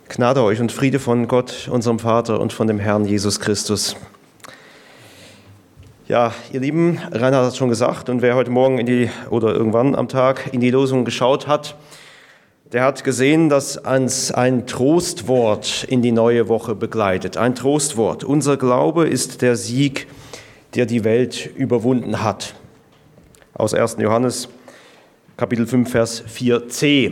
Gnade euch und Friede von Gott, unserem Vater und von dem Herrn Jesus Christus. Ja, ihr Lieben, Reinhard hat es schon gesagt, und wer heute Morgen oder irgendwann am Tag in die Losung geschaut hat, der hat gesehen, dass uns ein Trostwort in die neue Woche begleitet. Ein Trostwort. Unser Glaube ist der Sieg, der die Welt überwunden hat. Aus 1. Johannes, Kapitel 5, Vers 4c.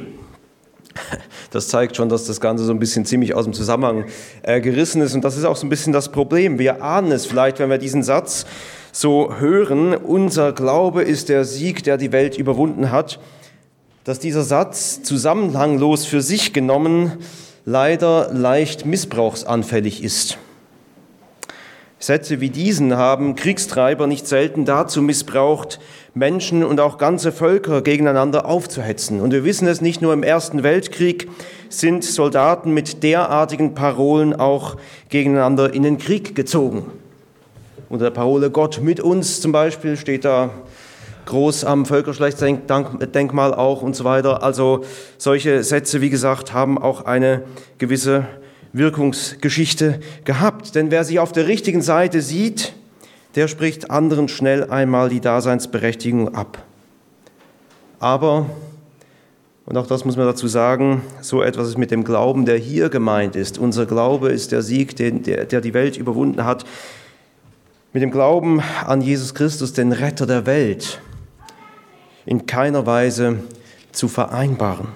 Das zeigt schon, dass das Ganze so ein bisschen ziemlich aus dem Zusammenhang gerissen ist. Und das ist auch so ein bisschen das Problem. Wir ahnen es vielleicht, wenn wir diesen Satz so hören, unser Glaube ist der Sieg, der die Welt überwunden hat, dass dieser Satz zusammenhanglos für sich genommen leider leicht missbrauchsanfällig ist. Sätze wie diesen haben Kriegstreiber nicht selten dazu missbraucht, Menschen und auch ganze Völker gegeneinander aufzuhetzen. Und wir wissen es, nicht nur im Ersten Weltkrieg sind Soldaten mit derartigen Parolen auch gegeneinander in den Krieg gezogen. Unter der Parole Gott mit uns zum Beispiel steht da groß am Völkerschlechtsdenkmal auch und so weiter. Also solche Sätze, wie gesagt, haben auch eine gewisse Wirkungsgeschichte gehabt. Denn wer sich auf der richtigen Seite sieht, der spricht anderen schnell einmal die Daseinsberechtigung ab. Aber, und auch das muss man dazu sagen, so etwas ist mit dem Glauben, der hier gemeint ist. Unser Glaube ist der Sieg, der die Welt überwunden hat. Mit dem Glauben an Jesus Christus, den Retter der Welt, in keiner Weise zu vereinbaren.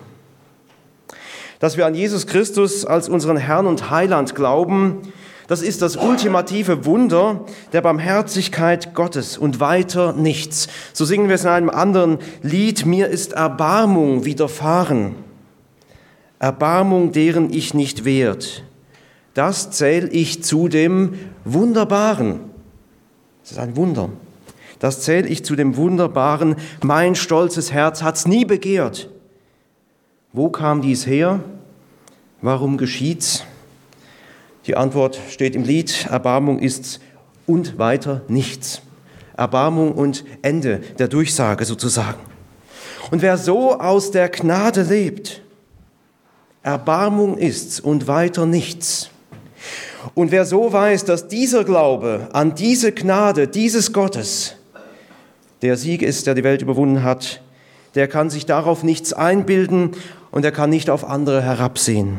Dass wir an Jesus Christus als unseren Herrn und Heiland glauben, das ist das ultimative Wunder der Barmherzigkeit Gottes und weiter nichts. So singen wir es in einem anderen Lied, mir ist Erbarmung widerfahren, Erbarmung, deren ich nicht wert. Das zähle ich zu dem Wunderbaren. Das ist ein Wunder. Das zähle ich zu dem Wunderbaren. Mein stolzes Herz hat's nie begehrt. Wo kam dies her? Warum geschieht's? Die Antwort steht im Lied, Erbarmung ist's und weiter nichts. Erbarmung und Ende der Durchsage sozusagen. Und wer so aus der Gnade lebt, Erbarmung ist's und weiter nichts. Und wer so weiß, dass dieser Glaube an diese Gnade dieses Gottes der Sieg ist, der die Welt überwunden hat, der kann sich darauf nichts einbilden und er kann nicht auf andere herabsehen.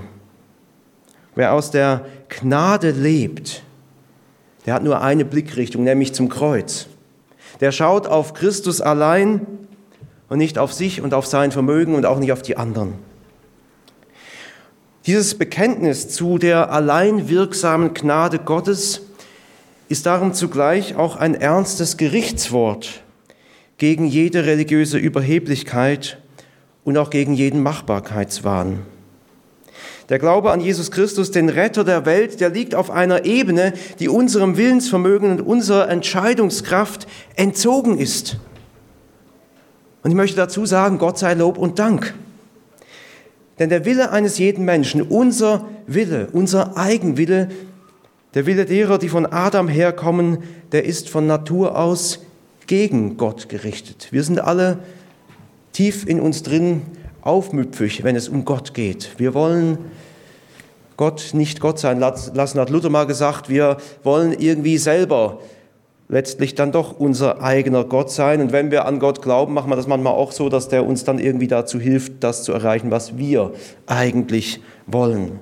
Wer aus der Gnade lebt, der hat nur eine Blickrichtung, nämlich zum Kreuz. Der schaut auf Christus allein und nicht auf sich und auf sein Vermögen und auch nicht auf die anderen. Dieses Bekenntnis zu der allein wirksamen Gnade Gottes ist darum zugleich auch ein ernstes Gerichtswort gegen jede religiöse Überheblichkeit und auch gegen jeden Machbarkeitswahn. Der Glaube an Jesus Christus, den Retter der Welt, der liegt auf einer Ebene, die unserem Willensvermögen und unserer Entscheidungskraft entzogen ist. Und ich möchte dazu sagen, Gott sei Lob und Dank. Denn der Wille eines jeden Menschen, unser Wille, unser Eigenwille, der Wille derer, die von Adam herkommen, der ist von Natur aus gegen Gott gerichtet. Wir sind alle tief in uns drin aufmüpfig, wenn es um Gott geht. Wir wollen Gott nicht Gott sein lassen, hat Luther mal gesagt. Wir wollen irgendwie selber letztlich dann doch unser eigener Gott sein. Und wenn wir an Gott glauben, machen wir das manchmal auch so, dass der uns dann irgendwie dazu hilft, das zu erreichen, was wir eigentlich wollen.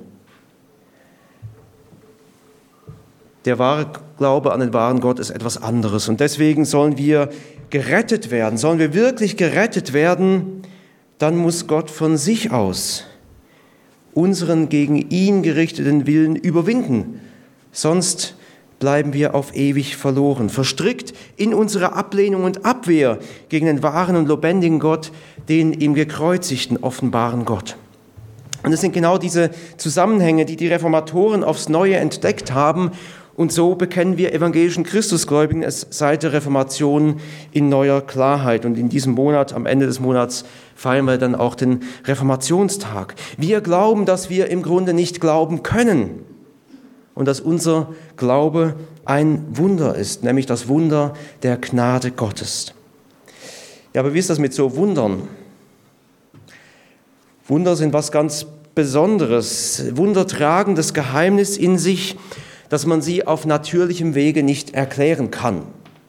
Der wahre Glaube an den wahren Gott ist etwas anderes. Und deswegen sollen wir gerettet werden. Sollen wir wirklich gerettet werden, dann muss Gott von sich aus unseren gegen ihn gerichteten Willen überwinden. Sonst bleiben wir auf ewig verloren, verstrickt in unserer Ablehnung und Abwehr gegen den wahren und lebendigen Gott, den im gekreuzigten offenbaren Gott. Und es sind genau diese Zusammenhänge, die die Reformatoren aufs Neue entdeckt haben. Und so bekennen wir evangelischen Christusgläubigen es seit der Reformation in neuer Klarheit. Und in diesem Monat, am Ende des Monats, feiern wir dann auch den Reformationstag. Wir glauben, dass wir im Grunde nicht glauben können. Und dass unser Glaube ein Wunder ist, nämlich das Wunder der Gnade Gottes. Ja, aber wie ist das mit so Wundern? Wunder sind was ganz Besonderes, wundertragendes Geheimnis in sich, dass man sie auf natürlichem Wege nicht erklären kann.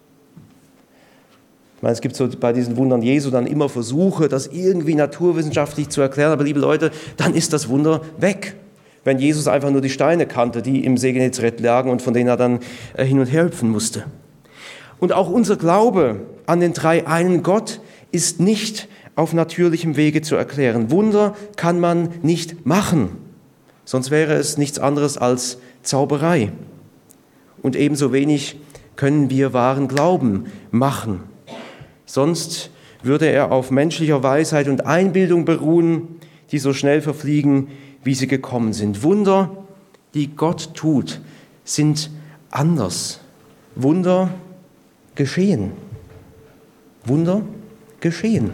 Ich meine, es gibt so bei diesen Wundern Jesu dann immer Versuche, das irgendwie naturwissenschaftlich zu erklären, aber liebe Leute, dann ist das Wunder weg. Wenn Jesus einfach nur die Steine kannte, die im See Genezareth lagen und von denen er dann hin und her hüpfen musste. Und auch unser Glaube an den dreieinen Gott ist nicht auf natürlichem Wege zu erklären. Wunder kann man nicht machen, sonst wäre es nichts anderes als Zauberei. Und ebenso wenig können wir wahren Glauben machen. Sonst würde er auf menschlicher Weisheit und Einbildung beruhen, die so schnell verfliegen, wie sie gekommen sind. Wunder, die Gott tut, sind anders. Wunder geschehen. Wunder geschehen.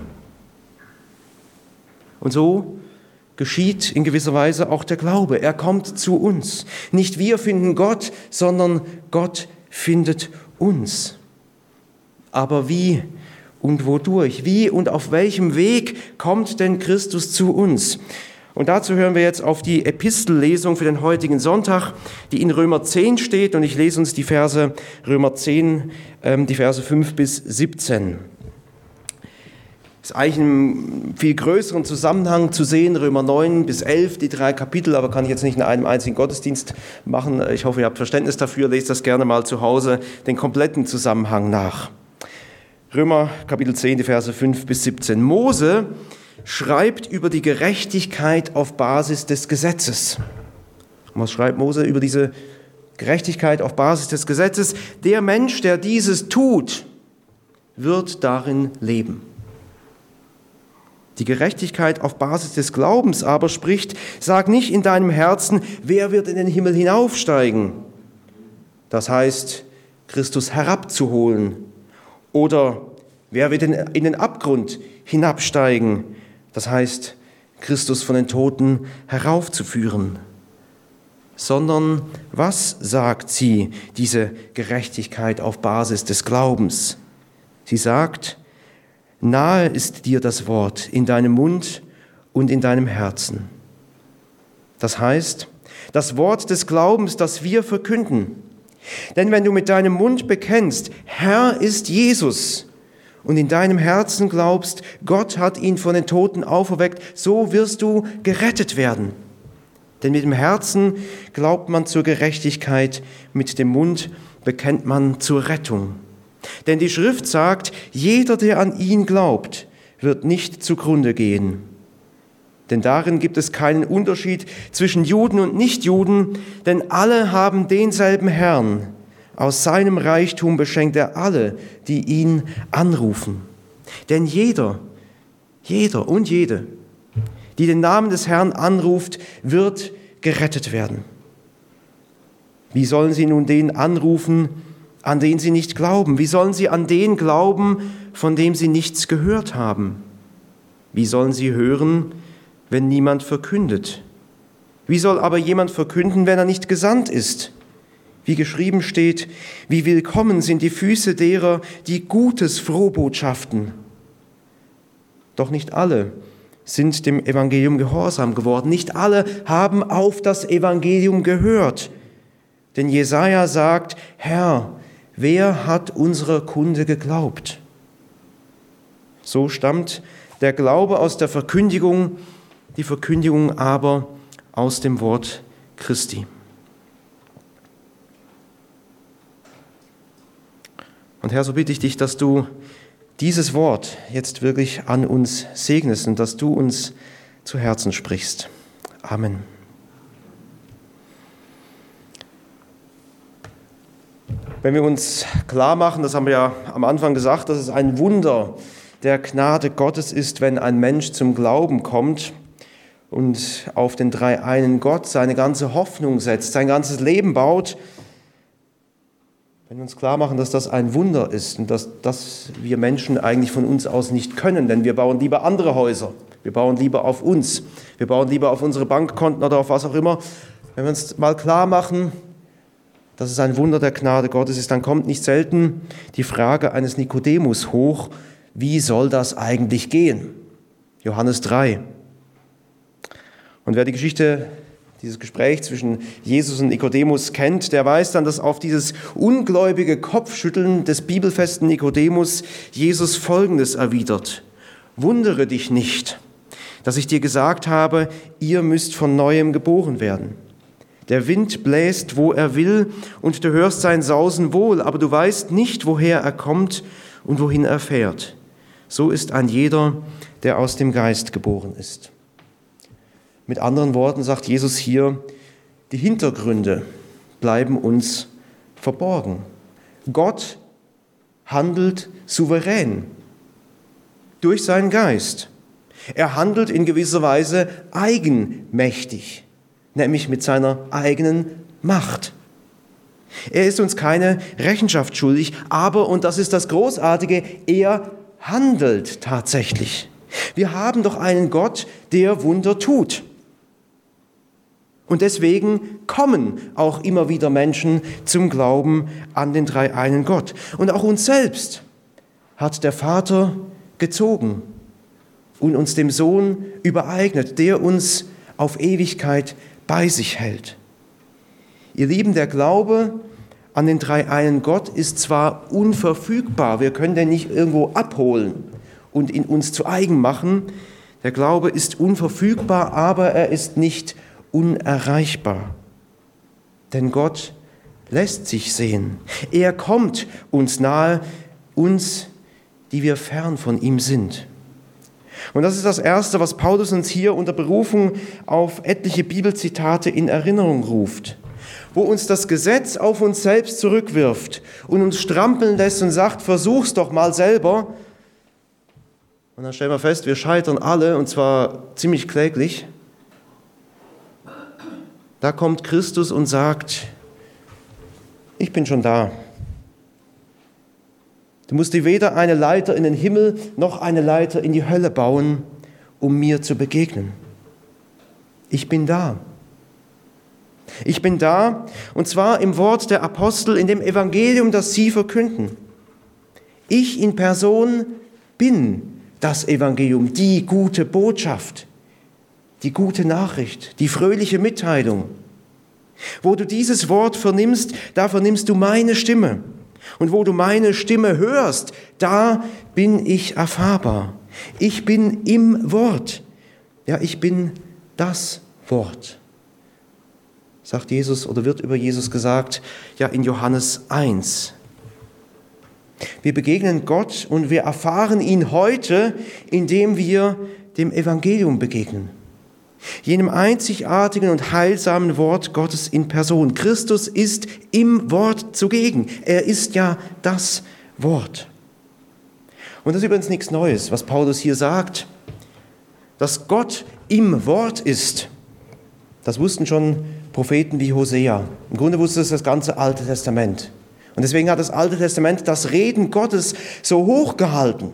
Und so geschieht in gewisser Weise auch der Glaube. Er kommt zu uns. Nicht wir finden Gott, sondern Gott findet uns. Aber wie und wodurch? Wie und auf welchem Weg kommt denn Christus zu uns? Und dazu hören wir jetzt auf die Epistellesung für den heutigen Sonntag, die in Römer 10 steht. Und ich lese uns die Verse Römer 10, die Verse 5 bis 17. Das ist eigentlich in einem viel größeren Zusammenhang zu sehen, Römer 9 bis 11, die 3 Kapitel, aber kann ich jetzt nicht in einem einzigen Gottesdienst machen. Ich hoffe, ihr habt Verständnis dafür, lest das gerne mal zu Hause, den kompletten Zusammenhang nach. Römer Kapitel 10, die Verse 5 bis 17. Mose schreibt über die Gerechtigkeit auf Basis des Gesetzes. Und was schreibt Mose über diese Gerechtigkeit auf Basis des Gesetzes? Der Mensch, der dieses tut, wird darin leben. Die Gerechtigkeit auf Basis des Glaubens aber spricht, sag nicht in deinem Herzen, wer wird in den Himmel hinaufsteigen? Das heißt, Christus herabzuholen. Oder wer wird in den Abgrund hinabsteigen? Das heißt, Christus von den Toten heraufzuführen. Sondern was sagt sie, diese Gerechtigkeit auf Basis des Glaubens? Sie sagt, nahe ist dir das Wort in deinem Mund und in deinem Herzen. Das heißt, das Wort des Glaubens, das wir verkünden. Denn wenn du mit deinem Mund bekennst, Herr ist Jesus, und in deinem Herzen glaubst, Gott hat ihn von den Toten auferweckt, so wirst du gerettet werden. Denn mit dem Herzen glaubt man zur Gerechtigkeit, mit dem Mund bekennt man zur Rettung. Denn die Schrift sagt, jeder, der an ihn glaubt, wird nicht zugrunde gehen. Denn darin gibt es keinen Unterschied zwischen Juden und Nichtjuden, denn alle haben denselben Herrn. Aus seinem Reichtum beschenkt er alle, die ihn anrufen. Denn jeder und jede, die den Namen des Herrn anruft, wird gerettet werden. Wie sollen sie nun den anrufen, an den sie nicht glauben? Wie sollen sie an den glauben, von dem sie nichts gehört haben? Wie sollen sie hören, wenn niemand verkündet? Wie soll aber jemand verkünden, wenn er nicht gesandt ist? Wie geschrieben steht, wie willkommen sind die Füße derer, die Gutes frohbotschaften. Doch nicht alle sind dem Evangelium gehorsam geworden. Nicht alle haben auf das Evangelium gehört. Denn Jesaja sagt, Herr, wer hat unserer Kunde geglaubt? So stammt der Glaube aus der Verkündigung, die Verkündigung aber aus dem Wort Christi. Und Herr, so bitte ich dich, dass du dieses Wort jetzt wirklich an uns segnest und dass du uns zu Herzen sprichst. Amen. Wenn wir uns klar machen, das haben wir ja am Anfang gesagt, dass es ein Wunder der Gnade Gottes ist, wenn ein Mensch zum Glauben kommt und auf den dreieinen Gott seine ganze Hoffnung setzt, sein ganzes Leben baut. Wenn wir uns klar machen, dass das ein Wunder ist und dass wir Menschen eigentlich von uns aus nicht können, denn wir bauen lieber andere Häuser, wir bauen lieber auf uns, wir bauen lieber auf unsere Bankkonten oder auf was auch immer. Wenn wir uns mal klar machen, dass es ein Wunder der Gnade Gottes ist, dann kommt nicht selten die Frage eines Nikodemus hoch, wie soll das eigentlich gehen? Johannes 3. Und wer die Geschichte, dieses Gespräch zwischen Jesus und Nikodemus kennt, der weiß dann, dass auf dieses ungläubige Kopfschütteln des bibelfesten Nikodemus Jesus Folgendes erwidert: Wundere dich nicht, dass ich dir gesagt habe, ihr müsst von Neuem geboren werden. Der Wind bläst, wo er will, und du hörst sein Sausen wohl, aber du weißt nicht, woher er kommt und wohin er fährt. So ist ein jeder, der aus dem Geist geboren ist. Mit anderen Worten sagt Jesus hier, die Hintergründe bleiben uns verborgen. Gott handelt souverän durch seinen Geist. Er handelt in gewisser Weise eigenmächtig, nämlich mit seiner eigenen Macht. Er ist uns keine Rechenschaft schuldig, aber, und das ist das Großartige, er handelt tatsächlich. Wir haben doch einen Gott, der Wunder tut. Und deswegen kommen auch immer wieder Menschen zum Glauben an den dreieinen Gott. Und auch uns selbst hat der Vater gezogen und uns dem Sohn übereignet, der uns auf Ewigkeit bei sich hält. Ihr Lieben, der Glaube an den dreieinen Gott ist zwar unverfügbar, wir können den nicht irgendwo abholen und in uns zu eigen machen. Der Glaube ist unverfügbar, aber er ist nicht unerreichbar. Denn Gott lässt sich sehen. Er kommt uns nahe, uns, die wir fern von ihm sind. Und das ist das Erste, was Paulus uns hier unter Berufung auf etliche Bibelzitate in Erinnerung ruft, wo uns das Gesetz auf uns selbst zurückwirft und uns strampeln lässt und sagt, versuch's doch mal selber. Und dann stellen wir fest, wir scheitern alle, und zwar ziemlich kläglich. Da kommt Christus und sagt, ich bin schon da. Du musst dir weder eine Leiter in den Himmel noch eine Leiter in die Hölle bauen, um mir zu begegnen. Ich bin da. Ich bin da, und zwar im Wort der Apostel, in dem Evangelium, das sie verkünden. Ich in Person bin das Evangelium, die gute Botschaft, die gute Nachricht, die fröhliche Mitteilung. Wo du dieses Wort vernimmst, da vernimmst du meine Stimme. Und wo du meine Stimme hörst, da bin ich erfahrbar. Ich bin im Wort. Ja, ich bin das Wort. Sagt Jesus oder wird über Jesus gesagt, ja in Johannes 1. Wir begegnen Gott und wir erfahren ihn heute, indem wir dem Evangelium begegnen. Jenem einzigartigen und heilsamen Wort Gottes in Person. Christus ist im Wort zugegen. Er ist ja das Wort. Und das ist übrigens nichts Neues, was Paulus hier sagt. Dass Gott im Wort ist, das wussten schon Propheten wie Hosea. Im Grunde wusste es das ganze Alte Testament. Und deswegen hat das Alte Testament das Reden Gottes so hochgehalten.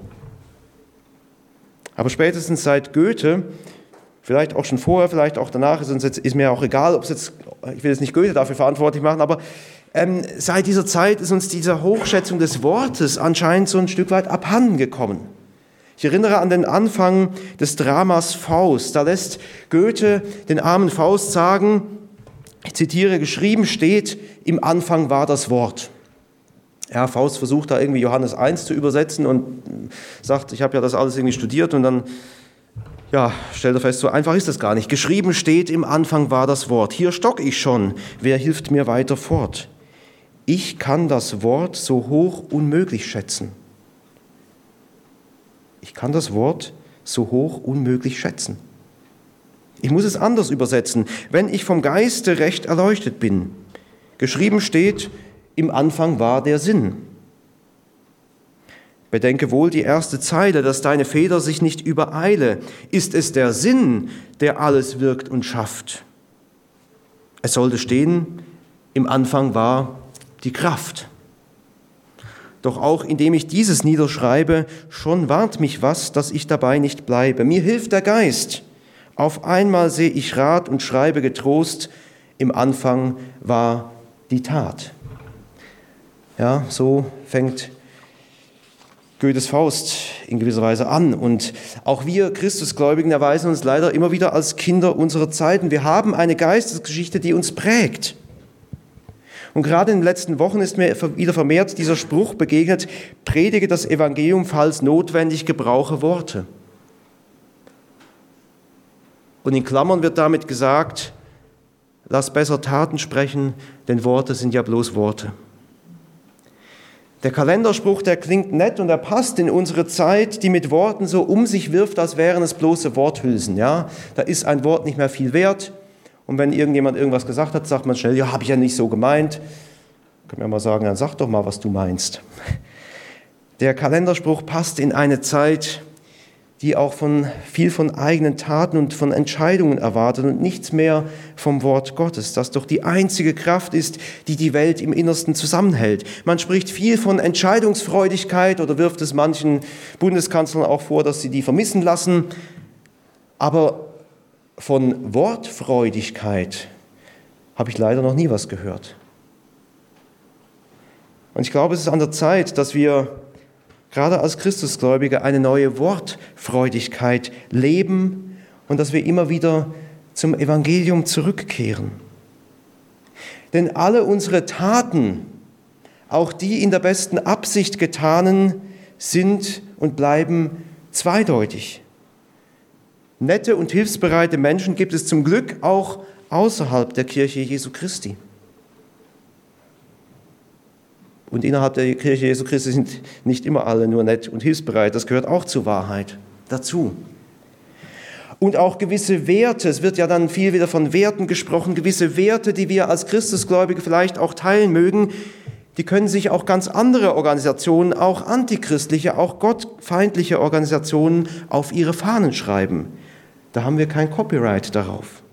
Aber spätestens seit Goethe, vielleicht auch schon vorher, vielleicht auch danach, ist mir auch egal, ob es jetzt, ich will jetzt nicht Goethe dafür verantwortlich machen, aber seit dieser Zeit ist uns diese Hochschätzung des Wortes anscheinend so ein Stück weit abhanden gekommen. Ich erinnere an den Anfang des Dramas Faust. Da lässt Goethe den armen Faust sagen, ich zitiere, geschrieben steht, im Anfang war das Wort. Ja, Faust versucht da irgendwie Johannes 1 zu übersetzen und sagt, ich habe ja das alles irgendwie studiert, und dann stellt er fest, so einfach ist das gar nicht. Geschrieben steht, im Anfang war das Wort. Hier stock ich schon, wer hilft mir weiter fort? Ich kann das Wort so hoch unmöglich schätzen. Ich kann das Wort so hoch unmöglich schätzen. Ich muss es anders übersetzen, wenn ich vom Geiste recht erleuchtet bin. Geschrieben steht, im Anfang war der Sinn. Bedenke wohl die erste Zeile, dass deine Feder sich nicht übereile. Ist es der Sinn, der alles wirkt und schafft? Es sollte stehen, im Anfang war die Kraft. Doch auch indem ich dieses niederschreibe, schon warnt mich was, dass ich dabei nicht bleibe. Mir hilft der Geist. Auf einmal sehe ich Rat und schreibe getrost, im Anfang war die Tat. Ja, so fängt Goethes Faust in gewisser Weise an. Und auch wir Christusgläubigen erweisen uns leider immer wieder als Kinder unserer Zeiten. Wir haben eine Geistesgeschichte, die uns prägt. Und gerade in den letzten Wochen ist mir wieder vermehrt dieser Spruch begegnet: Predige das Evangelium, falls notwendig, gebrauche Worte. Und in Klammern wird damit gesagt: Lass besser Taten sprechen, denn Worte sind ja bloß Worte. Der Kalenderspruch, der klingt nett und er passt in unsere Zeit, die mit Worten so um sich wirft, als wären es bloße Worthülsen. Ja? Da ist ein Wort nicht mehr viel wert. Und wenn irgendjemand irgendwas gesagt hat, sagt man schnell: Ja, habe ich ja nicht so gemeint. Können wir mal sagen: Dann sag doch mal, was du meinst. Der Kalenderspruch passt in eine Zeit, die auch viel von eigenen Taten und von Entscheidungen erwartet und nichts mehr vom Wort Gottes, das doch die einzige Kraft ist, die die Welt im Innersten zusammenhält. Man spricht viel von Entscheidungsfreudigkeit oder wirft es manchen Bundeskanzlern auch vor, dass sie die vermissen lassen. Aber von Wortfreudigkeit habe ich leider noch nie was gehört. Und ich glaube, es ist an der Zeit, dass wir gerade als Christusgläubige eine neue Wortfreudigkeit leben und dass wir immer wieder zum Evangelium zurückkehren. Denn alle unsere Taten, auch die in der besten Absicht getanen, sind und bleiben zweideutig. Nette und hilfsbereite Menschen gibt es zum Glück auch außerhalb der Kirche Jesu Christi. Und innerhalb der Kirche Jesu Christi sind nicht immer alle nur nett und hilfsbereit. Das gehört auch zur Wahrheit dazu. Und auch gewisse Werte, es wird ja dann viel wieder von Werten gesprochen, gewisse Werte, die wir als Christusgläubige vielleicht auch teilen mögen, die können sich auch ganz andere Organisationen, auch antichristliche, auch gottfeindliche Organisationen auf ihre Fahnen schreiben. Da haben wir kein Copyright darauf.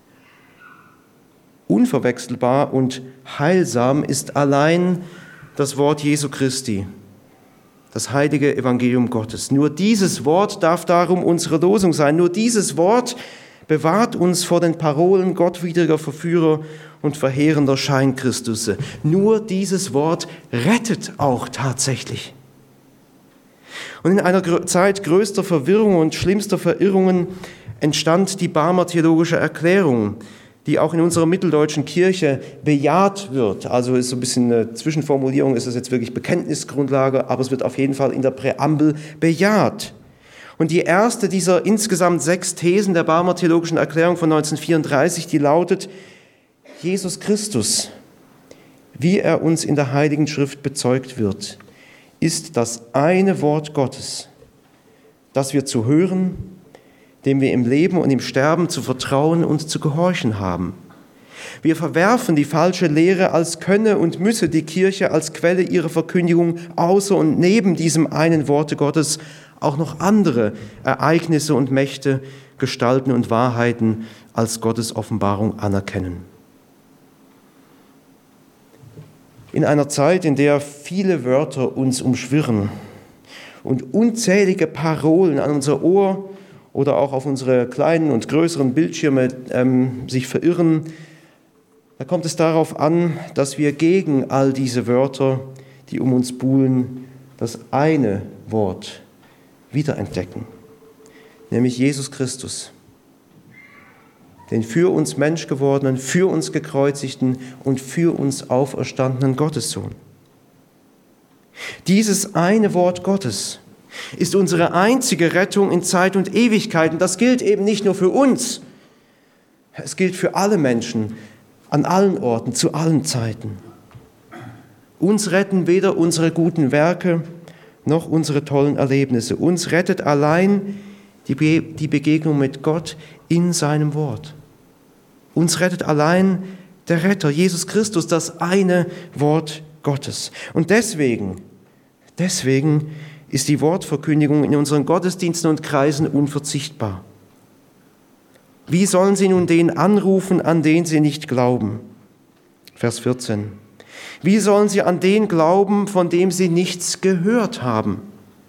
Unverwechselbar und heilsam ist allein das Wort Jesu Christi, das heilige Evangelium Gottes. Nur dieses Wort darf darum unsere Losung sein. Nur dieses Wort bewahrt uns vor den Parolen gottwidriger Verführer und verheerender Scheinchristusse. Nur dieses Wort rettet auch tatsächlich. Und in einer Zeit größter Verwirrung und schlimmster Verirrungen entstand die Barmer Theologische Erklärung, die auch in unserer mitteldeutschen Kirche bejaht wird. Also ist so ein bisschen eine Zwischenformulierung, ist das jetzt wirklich Bekenntnisgrundlage, aber es wird auf jeden Fall in der Präambel bejaht. Und die erste dieser insgesamt 6 Thesen der Barmer Theologischen Erklärung von 1934, die lautet: Jesus Christus, wie er uns in der Heiligen Schrift bezeugt wird, ist das eine Wort Gottes, das wir zu hören, dem wir im Leben und im Sterben zu vertrauen und zu gehorchen haben. Wir verwerfen die falsche Lehre, als könne und müsse die Kirche als Quelle ihrer Verkündigung außer und neben diesem einen Worte Gottes auch noch andere Ereignisse und Mächte, Gestalten und Wahrheiten als Gottes Offenbarung anerkennen. In einer Zeit, in der viele Wörter uns umschwirren und unzählige Parolen an unser Ohr oder auch auf unsere kleinen und größeren Bildschirme sich verirren, da kommt es darauf an, dass wir gegen all diese Wörter, die um uns buhlen, das eine Wort wiederentdecken, nämlich Jesus Christus, den für uns Mensch gewordenen, für uns gekreuzigten und für uns auferstandenen Gottessohn. Dieses eine Wort Gottes ist unsere einzige Rettung in Zeit und Ewigkeit. Und das gilt eben nicht nur für uns, es gilt für alle Menschen, an allen Orten, zu allen Zeiten. Uns retten weder unsere guten Werke noch unsere tollen Erlebnisse. Uns rettet allein die Begegnung mit Gott in seinem Wort. Uns rettet allein der Retter, Jesus Christus, das eine Wort Gottes. Und deswegen ist die Wortverkündigung in unseren Gottesdiensten und Kreisen unverzichtbar. Wie sollen sie nun den anrufen, an den sie nicht glauben? Vers 14. Wie sollen sie an den glauben, von dem sie nichts gehört haben?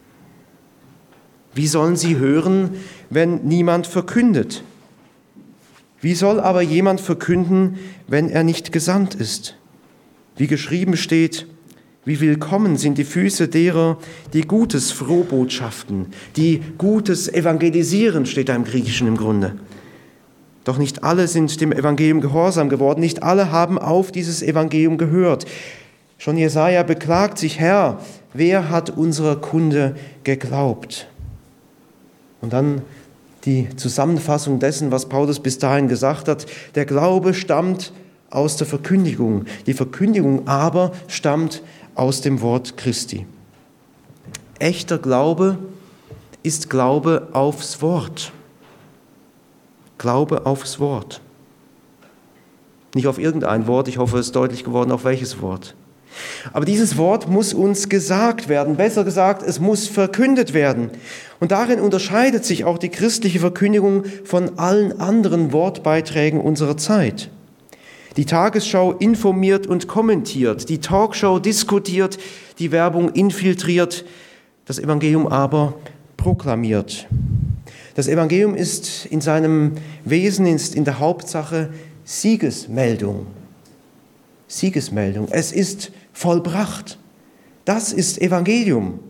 Wie sollen sie hören, wenn niemand verkündet? Wie soll aber jemand verkünden, wenn er nicht gesandt ist? Wie geschrieben steht: Wie willkommen sind die Füße derer, die Gutes frohbotschaften, die Gutes evangelisieren, steht da im Griechischen im Grunde. Doch nicht alle sind dem Evangelium gehorsam geworden, nicht alle haben auf dieses Evangelium gehört. Schon Jesaja beklagt sich: Herr, wer hat unserer Kunde geglaubt? Und dann die Zusammenfassung dessen, was Paulus bis dahin gesagt hat: Der Glaube stammt aus der Verkündigung, die Verkündigung aber stammt aus dem Wort Christi. Echter Glaube ist Glaube aufs Wort. Glaube aufs Wort. Nicht auf irgendein Wort, ich hoffe, es ist deutlich geworden, auf welches Wort. Aber dieses Wort muss uns gesagt werden, besser gesagt, es muss verkündet werden. Und darin unterscheidet sich auch die christliche Verkündigung von allen anderen Wortbeiträgen unserer Zeit. Die Tagesschau informiert und kommentiert, die Talkshow diskutiert, die Werbung infiltriert, das Evangelium aber proklamiert. Das Evangelium ist in seinem Wesen, ist in der Hauptsache Siegesmeldung. Siegesmeldung. Es ist vollbracht. Das ist Evangelium.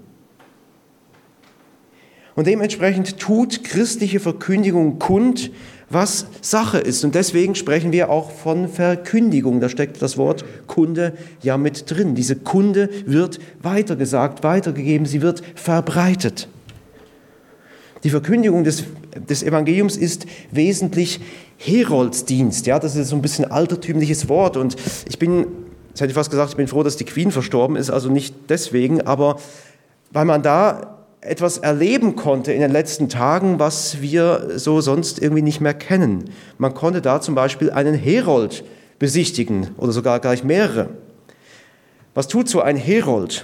Und dementsprechend tut christliche Verkündigung kund, was Sache ist. Und deswegen sprechen wir auch von Verkündigung. Da steckt das Wort Kunde ja mit drin. Diese Kunde wird weitergesagt, weitergegeben, sie wird verbreitet. Die Verkündigung des Evangeliums ist wesentlich Heroldsdienst. Ja, das ist so ein bisschen ein altertümliches Wort. Und jetzt hätte ich fast gesagt, ich bin froh, dass die Queen verstorben ist, also nicht deswegen, aber weil man da etwas erleben konnte in den letzten Tagen, was wir so sonst irgendwie nicht mehr kennen. Man konnte da zum Beispiel einen Herold besichtigen oder sogar gleich mehrere. Was tut so ein Herold?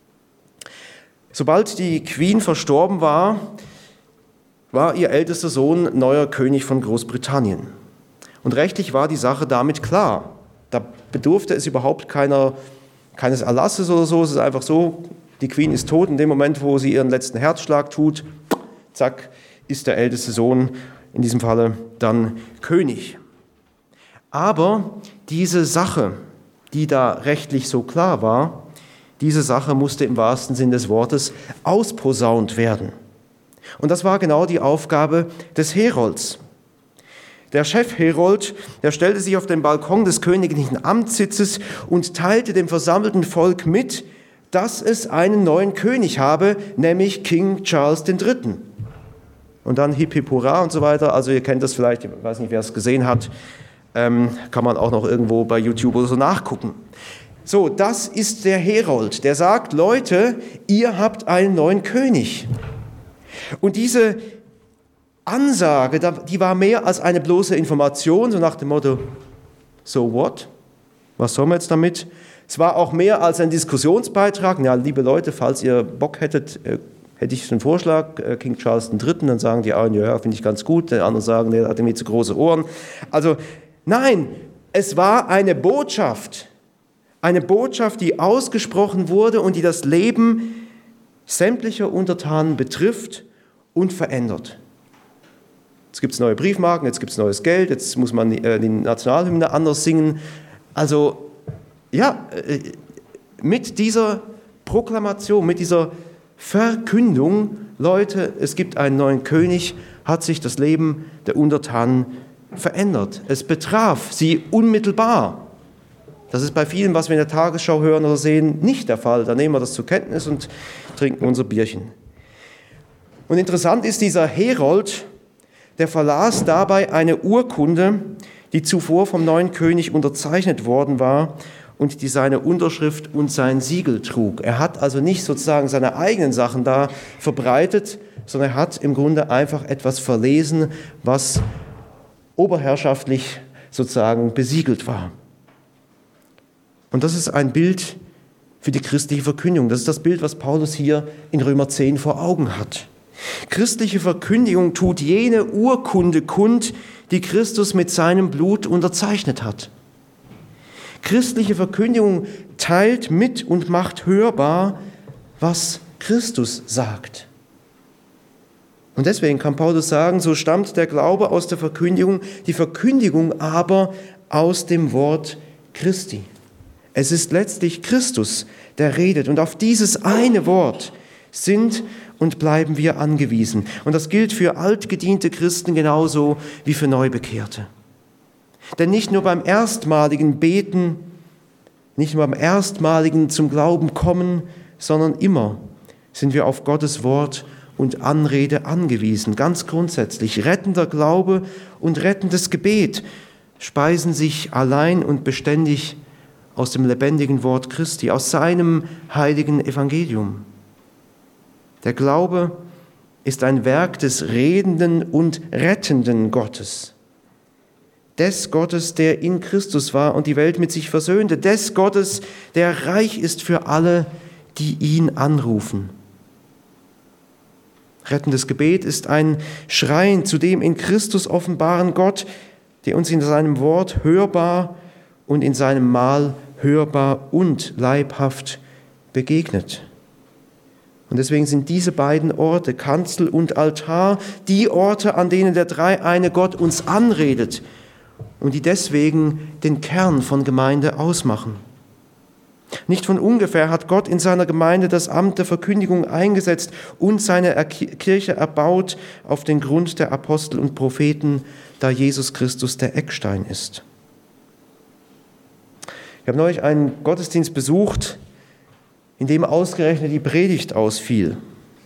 Sobald die Queen verstorben war ihr ältester Sohn neuer König von Großbritannien. Und rechtlich war die Sache damit klar. Da bedurfte es überhaupt keines Erlasses oder so. Es ist einfach so, die Queen ist tot. In dem Moment, wo sie ihren letzten Herzschlag tut, zack, ist der älteste Sohn, in diesem Falle dann König. Aber diese Sache, die da rechtlich so klar war, diese Sache musste im wahrsten Sinn des Wortes ausposaunt werden. Und das war genau die Aufgabe des Herolds. Der Chefherold, der stellte sich auf den Balkon des königlichen Amtssitzes und teilte dem versammelten Volk mit, dass es einen neuen König habe, nämlich King Charles III. Und dann hip hip hurra und so weiter. Also ihr kennt das vielleicht, ich weiß nicht, wer es gesehen hat, kann man auch noch irgendwo bei YouTube oder so nachgucken. So, das ist der Herold, der sagt: Leute, ihr habt einen neuen König. Und diese Ansage, die war mehr als eine bloße Information, so nach dem Motto, so what? Was sollen wir jetzt damit? Es war auch mehr als ein Diskussionsbeitrag. Ja, liebe Leute, falls ihr Bock hättet, hätte ich einen Vorschlag, King Charles III., dann sagen die einen, ja, finde ich ganz gut, die anderen sagen, der hat irgendwie zu große Ohren. Also nein, es war eine Botschaft, die ausgesprochen wurde und die das Leben sämtlicher Untertanen betrifft und verändert. Jetzt gibt es neue Briefmarken, jetzt gibt es neues Geld, jetzt muss man die Nationalhymne anders singen. Also ja, mit dieser Proklamation, mit dieser Verkündung, Leute, es gibt einen neuen König, hat sich das Leben der Untertanen verändert. Es betraf sie unmittelbar. Das ist bei vielem, was wir in der Tagesschau hören oder sehen, nicht der Fall. Da nehmen wir das zur Kenntnis und trinken unser Bierchen. Und interessant ist, dieser Herold, der verlas dabei eine Urkunde, die zuvor vom neuen König unterzeichnet worden war und die seine Unterschrift und sein Siegel trug. Er hat also nicht sozusagen seine eigenen Sachen da verbreitet, sondern er hat im Grunde einfach etwas verlesen, was oberherrschaftlich sozusagen besiegelt war. Und das ist ein Bild für die christliche Verkündigung. Das ist das Bild, was Paulus hier in Römer 10 vor Augen hat. Christliche Verkündigung tut jene Urkunde kund, die Christus mit seinem Blut unterzeichnet hat. Christliche Verkündigung teilt mit und macht hörbar, was Christus sagt. Und deswegen kann Paulus sagen, so stammt der Glaube aus der Verkündigung, die Verkündigung aber aus dem Wort Christi. Es ist letztlich Christus, der redet. Und auf dieses eine Wort sind und bleiben wir angewiesen. Und das gilt für altgediente Christen genauso wie für Neubekehrte. Denn nicht nur beim erstmaligen Beten, nicht nur beim erstmaligen zum Glauben kommen, sondern immer sind wir auf Gottes Wort und Anrede angewiesen. Ganz grundsätzlich. Rettender Glaube und rettendes Gebet speisen sich allein und beständig aus dem lebendigen Wort Christi, aus seinem heiligen Evangelium. Der Glaube ist ein Werk des redenden und rettenden Gottes. Des Gottes, der in Christus war und die Welt mit sich versöhnte. Des Gottes, der reich ist für alle, die ihn anrufen. Rettendes Gebet ist ein Schreien zu dem in Christus offenbaren Gott, der uns in seinem Wort hörbar und in seinem Mahl hörbar und leibhaft begegnet. Und deswegen sind diese beiden Orte, Kanzel und Altar, die Orte, an denen der dreieine Gott uns anredet und die deswegen den Kern von Gemeinde ausmachen. Nicht von ungefähr hat Gott in seiner Gemeinde das Amt der Verkündigung eingesetzt und seine Kirche erbaut auf den Grund der Apostel und Propheten, da Jesus Christus der Eckstein ist. Ich habe neulich einen Gottesdienst besucht, in dem ausgerechnet die Predigt ausfiel.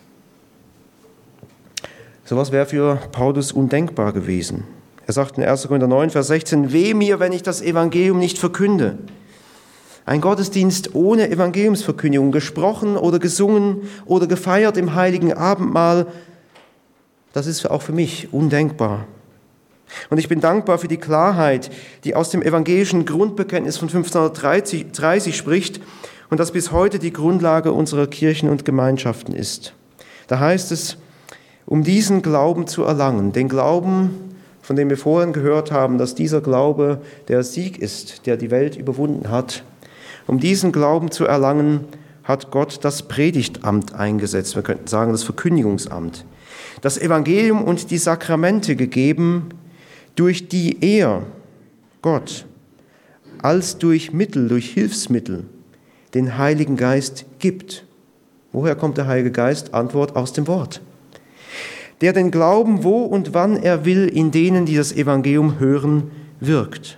Sowas wäre für Paulus undenkbar gewesen. Er sagt in 1. Korinther 9, Vers 16, weh mir, wenn ich das Evangelium nicht verkünde. Ein Gottesdienst ohne Evangeliumsverkündigung, gesprochen oder gesungen oder gefeiert im heiligen Abendmahl, das ist auch für mich undenkbar. Und ich bin dankbar für die Klarheit, die aus dem evangelischen Grundbekenntnis von 1530 spricht und das bis heute die Grundlage unserer Kirchen und Gemeinschaften ist. Da heißt es, um diesen Glauben zu erlangen, den Glauben, von dem wir vorhin gehört haben, dass dieser Glaube der Sieg ist, der die Welt überwunden hat, um diesen Glauben zu erlangen, hat Gott das Predigtamt eingesetzt, wir könnten sagen das Verkündigungsamt, das Evangelium und die Sakramente gegeben, durch die er, Gott, als durch Hilfsmittel, den Heiligen Geist gibt. Woher kommt der Heilige Geist? Antwort aus dem Wort. Der den Glauben, wo und wann er will, in denen, die das Evangelium hören, wirkt.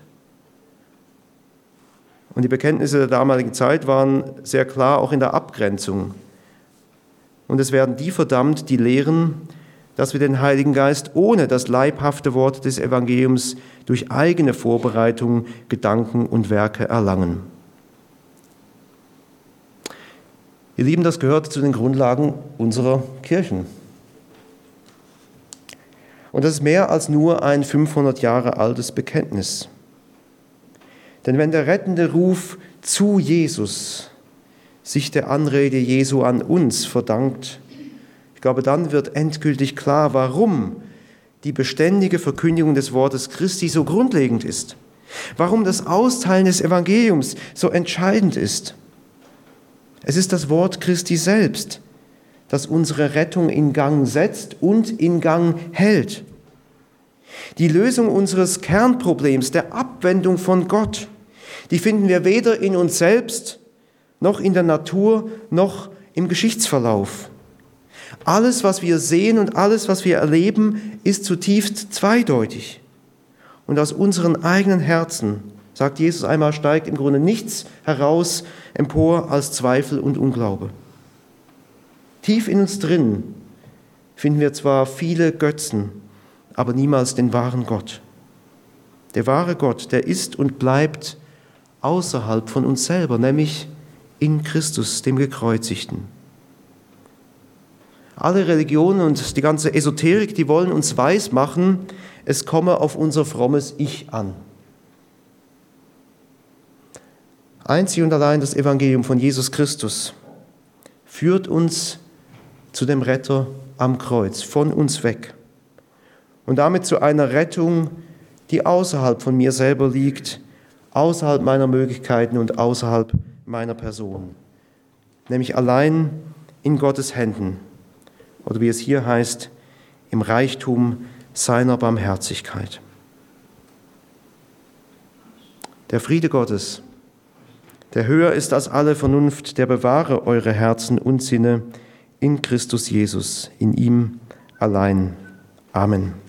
Und die Bekenntnisse der damaligen Zeit waren sehr klar, auch in der Abgrenzung. Und es werden die verdammt, die lehren, dass wir den Heiligen Geist ohne das leibhafte Wort des Evangeliums durch eigene Vorbereitung, Gedanken und Werke erlangen. Ihr Lieben, das gehört zu den Grundlagen unserer Kirchen. Und das ist mehr als nur ein 500 Jahre altes Bekenntnis. Denn wenn der rettende Ruf zu Jesus sich der Anrede Jesu an uns verdankt, ich glaube, dann wird endgültig klar, warum die beständige Verkündigung des Wortes Christi so grundlegend ist, warum das Austeilen des Evangeliums so entscheidend ist. Es ist das Wort Christi selbst, das unsere Rettung in Gang setzt und in Gang hält. Die Lösung unseres Kernproblems, der Abwendung von Gott, die finden wir weder in uns selbst, noch in der Natur, noch im Geschichtsverlauf. Alles, was wir sehen und alles, was wir erleben, ist zutiefst zweideutig. Und aus unseren eigenen Herzen, sagt Jesus einmal, steigt im Grunde nichts heraus, empor als Zweifel und Unglaube. Tief in uns drin finden wir zwar viele Götzen, aber niemals den wahren Gott. Der wahre Gott, der ist und bleibt außerhalb von uns selber, nämlich in Christus, dem Gekreuzigten. Alle Religionen und die ganze Esoterik, die wollen uns weismachen, es komme auf unser frommes Ich an. Einzig und allein das Evangelium von Jesus Christus führt uns zu dem Retter am Kreuz, von uns weg. Und damit zu einer Rettung, die außerhalb von mir selber liegt, außerhalb meiner Möglichkeiten und außerhalb meiner Person. Nämlich allein in Gottes Händen. Oder wie es hier heißt, im Reichtum seiner Barmherzigkeit. Der Friede Gottes, der höher ist als alle Vernunft, der bewahre eure Herzen und Sinne in Christus Jesus, in ihm allein. Amen.